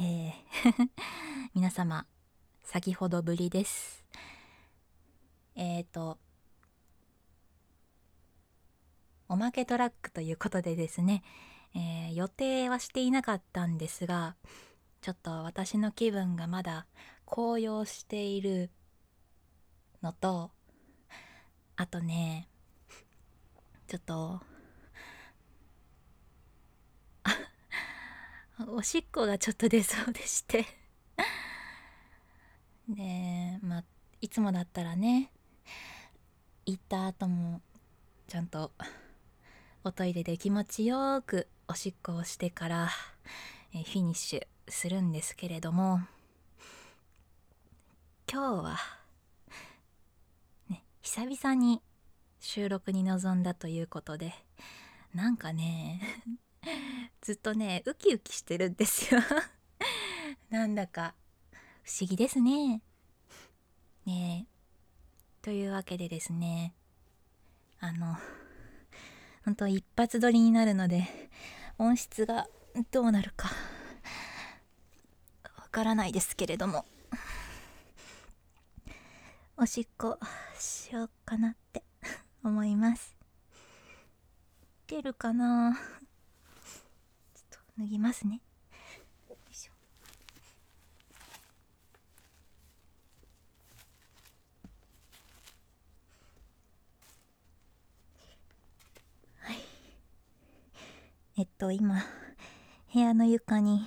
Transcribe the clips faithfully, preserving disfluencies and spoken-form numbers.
えー皆様先ほどぶりです。えーとおまけトラックということでですね、えー予定はしていなかったんですが、ちょっと私の気分がまだ高揚しているのと、あとねちょっとおしっこがちょっと出そうでしてでまあいつもだったらね、行った後もちゃんとおトイレで気持ちよくおしっこをしてから、えーフィニッシュするんですけれども、今日はね久々に収録に臨んだということで、なんかねずっとねウキウキしてるんですよなんだか不思議ですね。ねえというわけでですね、あの本当一発撮りになるので音質がどうなるかわからないですけれども、おしっこしようかなって思います。出るかな。ちょっと脱ぎますね。よいしょ。はい。えっと今部屋の床に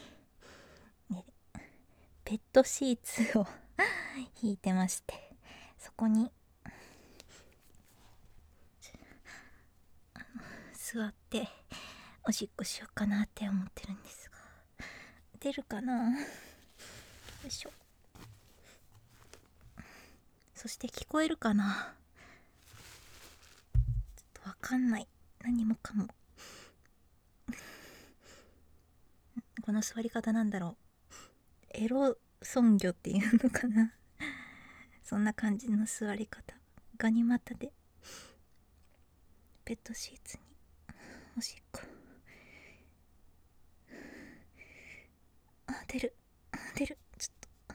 ペットシーツを引いてまして、そこに座っておしっこしようかなって思ってるんですが、出るかな。よいしょ。そして聞こえるかな。ちょっとわかんない、何もかもこの座り方なんだろう、エロ尊魚っていうのかなそんな感じの座り方、ガニ股でペットシーツにおしっこ、あ出る出る、ちょっと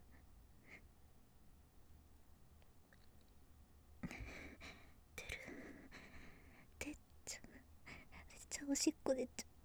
出る、出っちゃう、出ちゃう、おしっこ出ちゃう。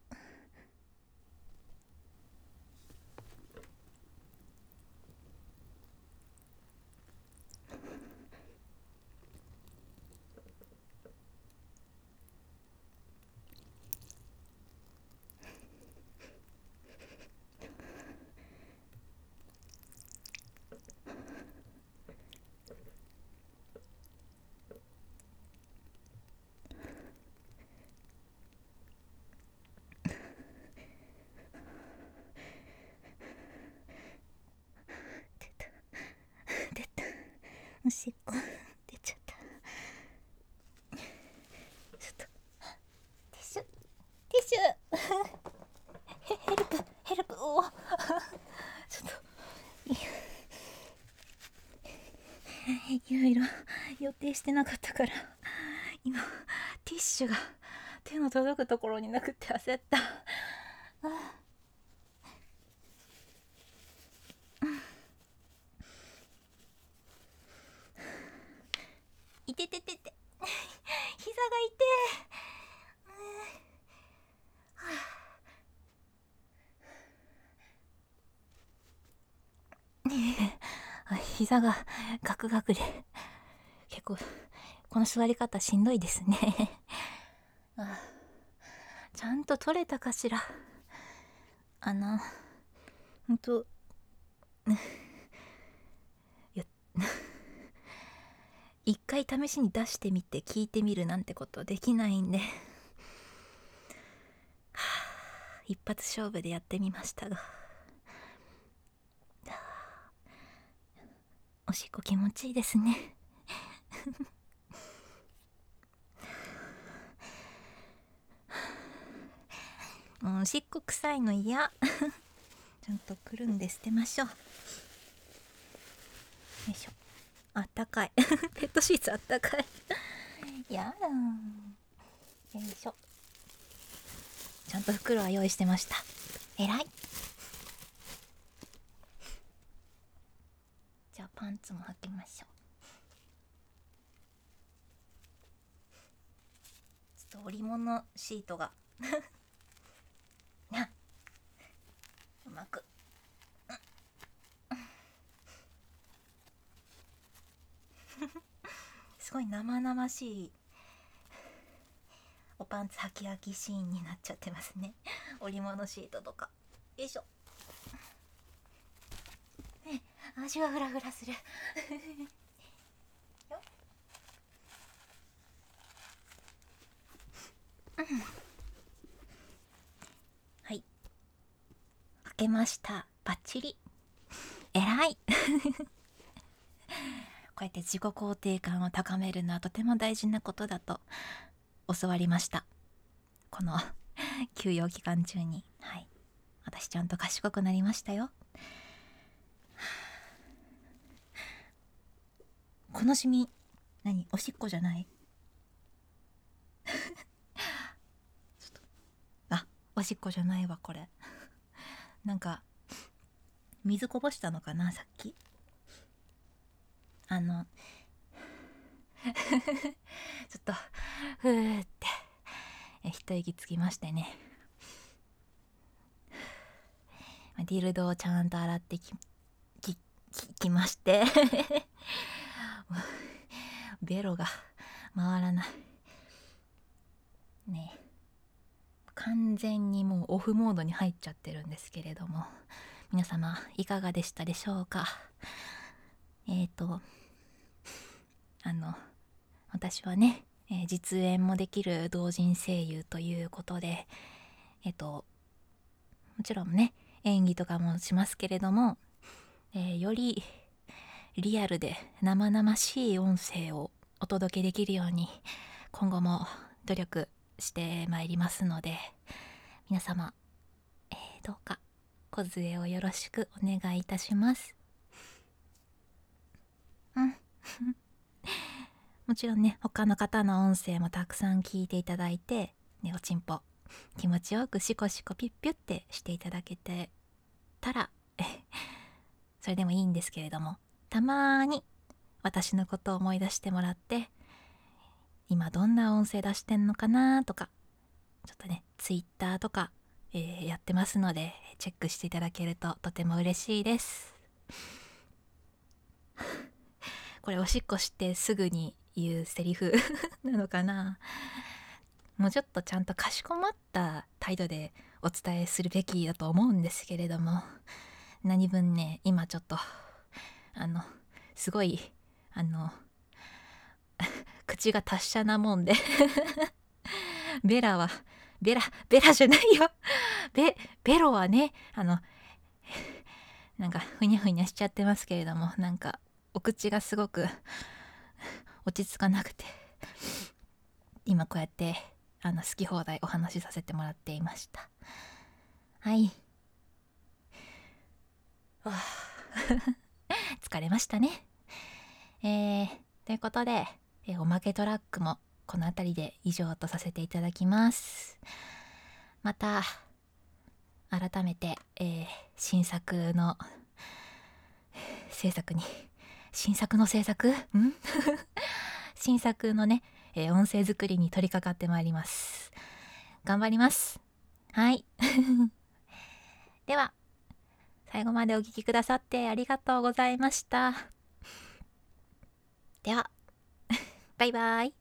出た、おしっこ出ちゃった。ちょっとティッシュティッシュヘルプヘルプ、おちょっといろいろ予定してなかったから、今ティッシュが手の届くところになくて焦った。あいてててて膝が痛い、ねえ、膝がガクガクで結構この座り方しんどいですねあ、ちゃんと取れたかしら。あのほんといや一回試しに出してみて聞いてみるなんてことできないんで、はあ、一発勝負でやってみましたが、おしっこ気持ちいいですねもうおしっこ臭いの嫌ちゃんとくるんで捨てましょう。よいしょ。あったかいペットシーツあったかいやだ、よいしょ。ちゃんと袋は用意してました。えらい。 パンツも履きましょう。ちょっと織物シートがなうまくすごい生々しいおパンツ履き履きシーンになっちゃってますね織物シートとか。よいしょね、足がフラフラするようん、はい、履けました。バッチリ、えらいこうやって自己肯定感を高めるのはとても大事なことだと教わりました、この休養期間中に。はい、私ちゃんと賢くなりましたよ。このシミ何、おしっこじゃないちょっとあ、おしっこじゃないわこれなんか水こぼしたのかなさっき。あのちょっとふーってえ一息つきましてね、ディルドをちゃんと洗ってききききましてベロが回らないね。完全にもうオフモードに入っちゃってるんですけれども、皆様いかがでしたでしょうか。えっとあの私はね、えー実演もできる同人声優ということで、えっともちろんね演技とかもしますけれども、えーよりリアルで生々しい音声をお届けできるように今後も努力してまいりますので、皆様、えーどうか梢をよろしくお願いいたします。うんもちろんね他の方の音声もたくさん聞いていただいて、ね、おちんぽ気持ちよくシコシコピッピュってしていただけてたらそれでもいいんですけれども、たまに私のことを思い出してもらって、今どんな音声出してんのかなとか、ちょっとねツイッターとか、えーやってますのでチェックしていただけるととても嬉しいですこれおしっこしてすぐに言うセリフなのかな。もうちょっとちゃんとかしこまった態度でお伝えするべきだと思うんですけれども、何分ね今ちょっとあのすごいあの口が達者なもんでベラはベラベラじゃないよベベロはねあのなんかふにゃふにゃしちゃってますけれども、なんかお口がすごく落ち着かなくて、今こうやってあの好き放題お話しさせてもらっていました。はい疲れましたね。えー、ということで、えーおまけトラックもこの辺りで以上とさせていただきます。また改めて、えー新作の制作に新作の制作ん新作のね、えー音声作りに取り掛かってまいります。頑張ります。はいでは最後までお聞きくださってありがとうございました。ではバイバイ。